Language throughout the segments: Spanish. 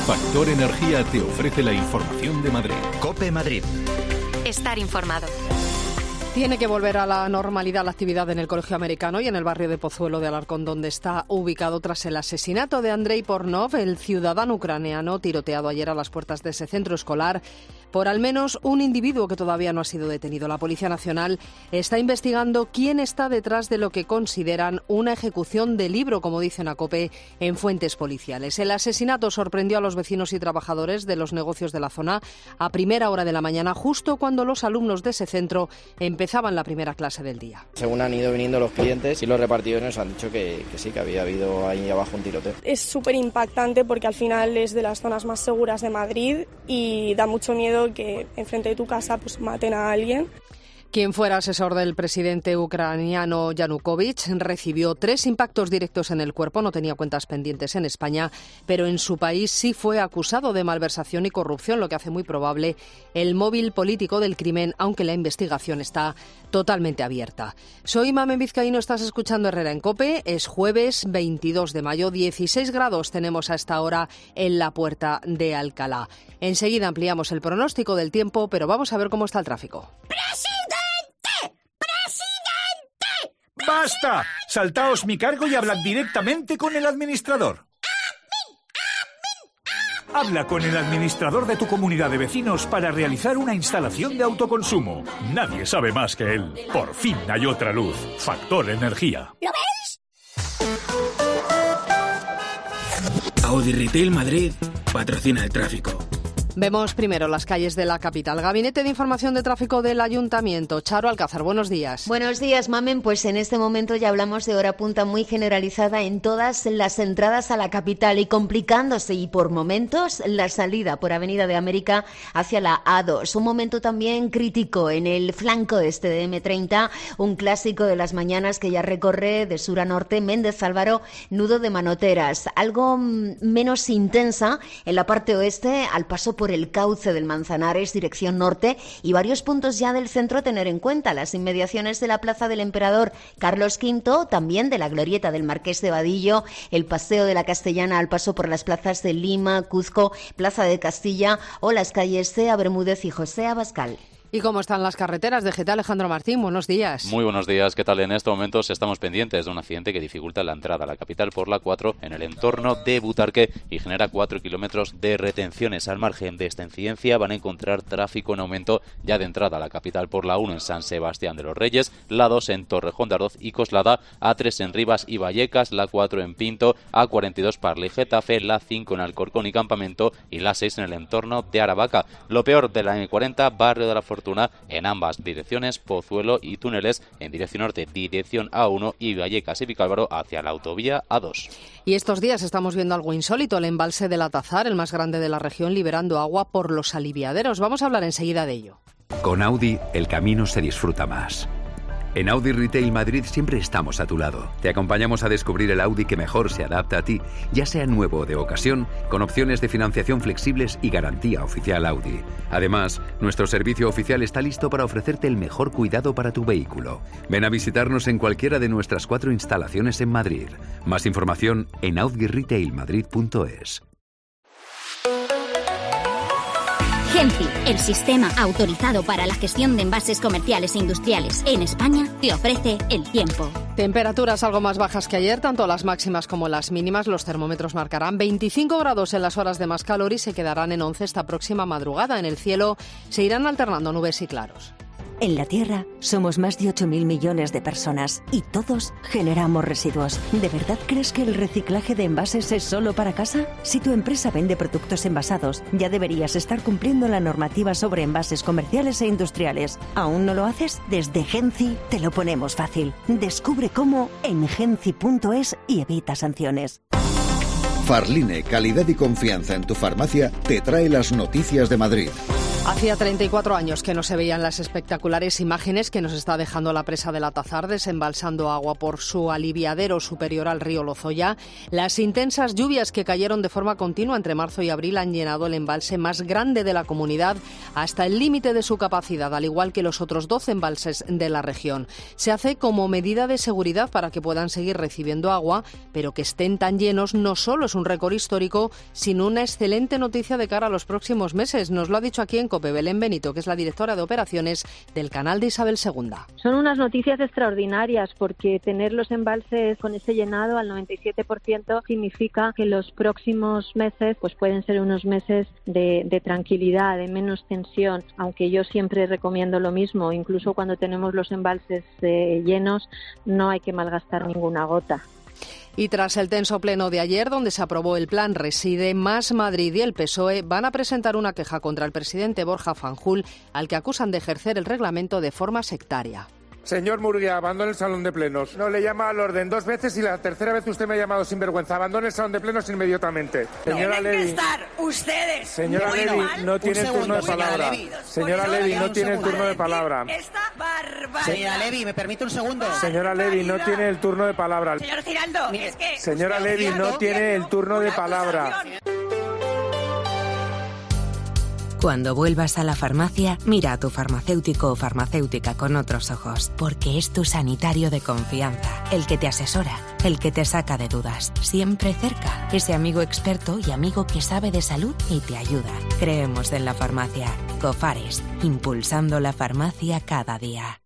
Factor Energía te ofrece la información de Madrid. COPE Madrid. Estar informado. Tiene que volver a la normalidad la actividad en el Colegio Americano y en el barrio de Pozuelo de Alarcón, donde está ubicado tras el asesinato de Andrei Pornov, el ciudadano ucraniano tiroteado ayer a las puertas de ese centro escolar por al menos un individuo que todavía no ha sido detenido. La Policía Nacional está investigando quién está detrás de lo que consideran una ejecución de libro, como dicen a COPE, en fuentes policiales. El asesinato sorprendió a los vecinos y trabajadores de los negocios de la zona a primera hora de la mañana, justo cuando los alumnos de ese centro empezaban la primera clase del día. Según han ido viniendo los clientes y los repartidores nos han dicho que sí, que había habido ahí abajo un tiroteo. Es súper impactante porque al final es de las zonas más seguras de Madrid y da mucho miedo que enfrente de tu casa pues maten a alguien. Quien fuera asesor del presidente ucraniano Yanukovych recibió 3 impactos directos en el cuerpo, no tenía cuentas pendientes en España, pero en su país sí fue acusado de malversación y corrupción, lo que hace muy probable el móvil político del crimen, aunque la investigación está totalmente abierta. Soy Mamen Vizcaíno, estás escuchando Herrera en COPE, es jueves 22 de mayo, 16 grados tenemos a esta hora en la Puerta de Alcalá. Enseguida ampliamos el pronóstico del tiempo, pero vamos a ver cómo está el tráfico. ¡Basta! Saltaos mi cargo y hablad directamente con el administrador. Habla con el administrador de tu comunidad de vecinos para realizar una instalación de autoconsumo. Nadie sabe más que él. Por fin hay otra luz. Factor Energía. ¿Lo veis? Audi Retail Madrid patrocina el tráfico. Vemos primero las calles de la capital. Gabinete de Información de Tráfico del Ayuntamiento. Charo Alcázar, buenos días. Buenos días, Mamen. Pues en este momento ya hablamos de hora punta muy generalizada en todas las entradas a la capital y complicándose y por momentos la salida por Avenida de América hacia la A2. Un momento también crítico en el flanco este de M30, un clásico de las mañanas que ya recorre de sur a norte Méndez Álvaro, nudo de Manoteras. Algo menos intensa en la parte oeste al paso por el cauce del Manzanares, dirección norte, y varios puntos ya del centro a tener en cuenta. Las inmediaciones de la Plaza del Emperador Carlos V, también de la Glorieta del Marqués de Vadillo, el Paseo de la Castellana al paso por las plazas de Lima, Cuzco, Plaza de Castilla o las calles Cea Bermúdez y José Abascal. ¿Y cómo están las carreteras de Geta? Alejandro Martín, buenos días. Muy buenos días, ¿qué tal? En estos momentos estamos pendientes de un accidente que dificulta la entrada a la capital por la 4 en el entorno de Butarque y genera 4 kilómetros de retenciones. Al margen de esta incidencia van a encontrar tráfico en aumento ya de entrada a la capital por la 1 en San Sebastián de los Reyes, la 2 en Torrejón de Ardoz y Coslada, A3 en Rivas y Vallecas, la 4 en Pinto, A42 Parla y Getafe, la 5 en Alcorcón y Campamento y la 6 en el entorno de Aravaca. Lo peor de la M40, Barrio de la Fortuna, en ambas direcciones, Pozuelo y túneles en dirección norte, dirección A1 y Vallecas y Vicálvaro hacia la autovía A2. Y estos días estamos viendo algo insólito, el embalse del Atazar, el más grande de la región, liberando agua por los aliviaderos. Vamos a hablar enseguida de ello. Con Audi, el camino se disfruta más. En Audi Retail Madrid siempre estamos a tu lado. Te acompañamos a descubrir el Audi que mejor se adapta a ti, ya sea nuevo o de ocasión, con opciones de financiación flexibles y garantía oficial Audi. Además, nuestro servicio oficial está listo para ofrecerte el mejor cuidado para tu vehículo. Ven a visitarnos en cualquiera de nuestras 4 instalaciones en Madrid. Más información en audirailmadrid.es. Genci, el sistema autorizado para la gestión de envases comerciales e industriales en España, te ofrece el tiempo. Temperaturas algo más bajas que ayer, tanto las máximas como las mínimas. Los termómetros marcarán 25 grados en las horas de más calor y se quedarán en 11 esta próxima madrugada. En el cielo se irán alternando nubes y claros. En la Tierra somos más de 8.000 millones de personas y todos generamos residuos. ¿De verdad crees que el reciclaje de envases es solo para casa? Si tu empresa vende productos envasados, ya deberías estar cumpliendo la normativa sobre envases comerciales e industriales. ¿Aún no lo haces? Desde Genci te lo ponemos fácil. Descubre cómo en genci.es y evita sanciones. Farline, calidad y confianza en tu farmacia, te trae las noticias de Madrid. Hacía 34 años que no se veían las espectaculares imágenes que nos está dejando la presa del Atazar, desembalsando agua por su aliviadero superior al río Lozoya. Las intensas lluvias que cayeron de forma continua entre marzo y abril han llenado el embalse más grande de la comunidad hasta el límite de su capacidad, al igual que los otros 12 embalses de la región. Se hace como medida de seguridad para que puedan seguir recibiendo agua, pero que estén tan llenos no solo es un récord histórico sin una excelente noticia de cara a los próximos meses. Nos lo ha dicho aquí en COPE Belén Benito, que es la directora de operaciones del canal de Isabel II. Son unas noticias extraordinarias porque tener los embalses con ese llenado al 97% significa que los próximos meses pues pueden ser unos meses de tranquilidad, de menos tensión, aunque yo siempre recomiendo lo mismo, incluso cuando tenemos los embalses llenos no hay que malgastar ninguna gota. Y tras el tenso pleno de ayer, donde se aprobó el plan Reside, Más Madrid y el PSOE van a presentar una queja contra el presidente Borja Fanjul, al que acusan de ejercer el reglamento de forma sectaria. Señor Murguía, abandone el salón de plenos. No le llama al orden 2 veces y la tercera vez usted me ha llamado sinvergüenza. Abandone el salón de plenos inmediatamente. Señora Levy. Tienen que estar ustedes. Señora Levy, no tiene el turno de palabra. Señora Levy, no tiene el turno de palabra. Esta barbaridad. Señora Levy, ¿me permite un segundo? Señora Levy, no tiene el turno de palabra. Señor Giraldo, es que... Señora Levy, no tiene el turno de palabra. Cuando vuelvas a la farmacia, mira a tu farmacéutico o farmacéutica con otros ojos, porque es tu sanitario de confianza, el que te asesora, el que te saca de dudas, siempre cerca, ese amigo experto y amigo que sabe de salud y te ayuda. Creemos en la farmacia. Cofares, impulsando la farmacia cada día.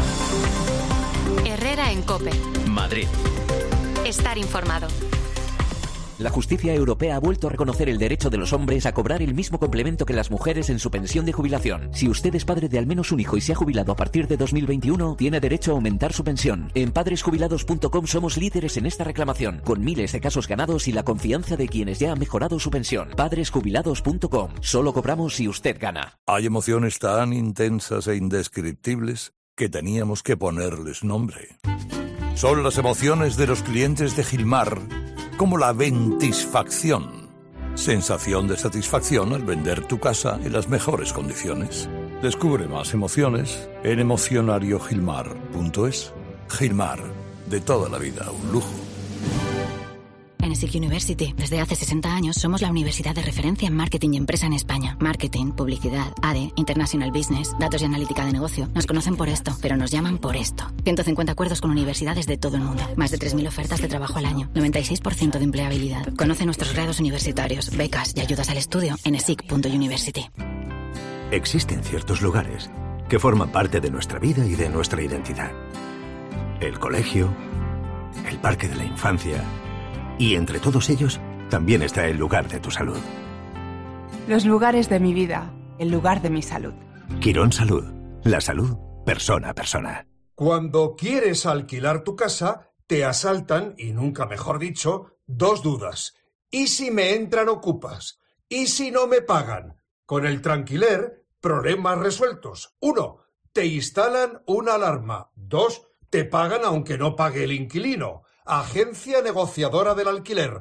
Herrera en COPE. Madrid. Estar informado. La justicia europea ha vuelto a reconocer el derecho de los hombres a cobrar el mismo complemento que las mujeres en su pensión de jubilación. Si usted es padre de al menos un hijo y se ha jubilado a partir de 2021, tiene derecho a aumentar su pensión. En padresjubilados.com somos líderes en esta reclamación, con miles de casos ganados y la confianza de quienes ya han mejorado su pensión. Padresjubilados.com. Solo cobramos si usted gana. Hay emociones tan intensas e indescriptibles que teníamos que ponerles nombre. Son las emociones de los clientes de Gilmar, como la ventisfacción. Sensación de satisfacción al vender tu casa en las mejores condiciones. Descubre más emociones en emocionariogilmar.es. Gilmar, de toda la vida, un lujo. En SIC University, desde hace 60 años, somos la universidad de referencia en marketing y empresa en España. Marketing, publicidad, ADE, International Business, datos y analítica de negocio. Nos conocen por esto, pero nos llaman por esto. 150 acuerdos con universidades de todo el mundo. Más de 3.000 ofertas de trabajo al año. 96% de empleabilidad. Conoce nuestros grados universitarios, becas y ayudas al estudio en sic.university. Existen ciertos lugares que forman parte de nuestra vida y de nuestra identidad. El colegio, el parque de la infancia... Y entre todos ellos, también está el lugar de tu salud. Los lugares de mi vida, el lugar de mi salud. Quirón Salud. La salud, persona a persona. Cuando quieres alquilar tu casa, te asaltan, y nunca mejor dicho, 2 dudas. ¿Y si me entran ocupas? ¿Y si no me pagan? Con el Tranquiler, problemas resueltos. 1. Te instalan una alarma. 2. Te pagan aunque no pague el inquilino. Agencia negociadora del alquiler,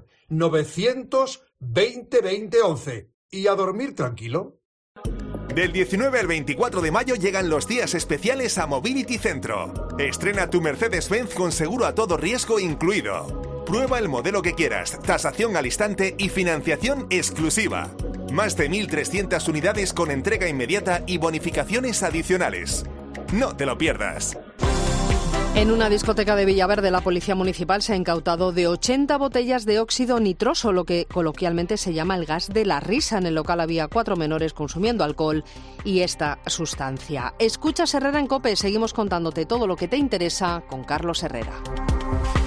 900-20-20-11. ¿Y a dormir tranquilo? Del 19 al 24 de mayo llegan los días especiales a Mobility Centro. Estrena tu Mercedes-Benz con seguro a todo riesgo incluido. Prueba el modelo que quieras, tasación al instante y financiación exclusiva. Más de 1.300 unidades con entrega inmediata y bonificaciones adicionales. No te lo pierdas. En una discoteca de Villaverde, la Policía Municipal se ha incautado de 80 botellas de óxido nitroso, lo que coloquialmente se llama el gas de la risa. En el local había 4 menores consumiendo alcohol y esta sustancia. Escuchas Herrera en COPE, seguimos contándote todo lo que te interesa con Carlos Herrera.